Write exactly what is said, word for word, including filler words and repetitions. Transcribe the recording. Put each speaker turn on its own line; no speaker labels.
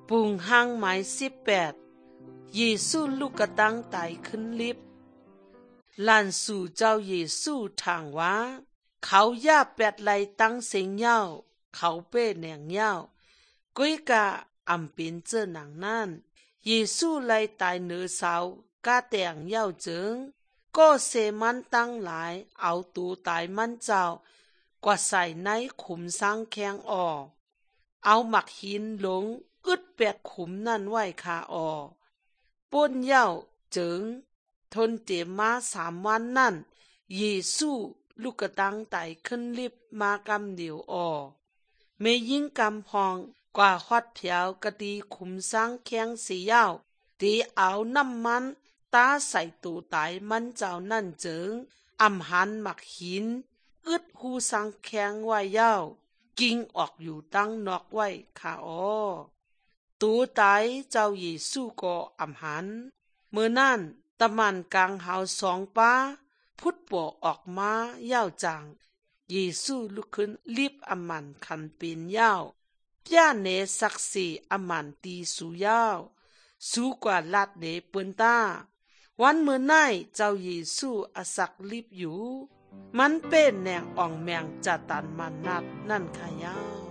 ปุงห้างหมายสิบแปดเยซูลูกกระตังไตขึ้นลิฟต์ลานสู่เจ้าเยซูทางว่าเขาย่าแปดไหลตั้งเสียงเย้าเขาเป้แหนงเย้ากุ้ยกะอำเป็นเจ้าหนังนั่นเยซูไลตายเนือเสากาแต่งเย้าเจิงก็เสมันตั้งหลายเอาตูตายมันเจ้ากว่าใส่ในขุมสร้างแข้งออเอาหมักหินหลงอึดแปดขุมนั่นไว้คาออป้นเย้าเจิงทนเตมาสามวันนั่นเยซูลูกกระตังไตขึ้นลิบมากำเดียวออเมยิ่งกำพองกว่าฮอดเผียวกะดีขุมสร้างแข้งสีเย้าตีเอาน้ำมันตาใส่ตูตายมันเจ้านั่นเจิงอำหันหมักหินอึดหูสังแข็งไว้เย้ากิ่งออกอยู่ตั้งนอกไว้ค่ะอ้อตูตายเจ้าเยซูก็อำหันเมื่อนั่นตะมันกลางหาวสองป้าพุทธปอออกมาเย้าจังเยซูลุกขึ้นรีบอำมันคันเป็นเย้าย่าเนศักสีอำมันตีสู่เย้าสู้กว่าลาดเดเปิ้นตาวันเมื่อไนเจ้าเยซูอสักลิบอยู่มันเป็นแนงอ่องแมงจาตันมันนัดนั่นขะยาว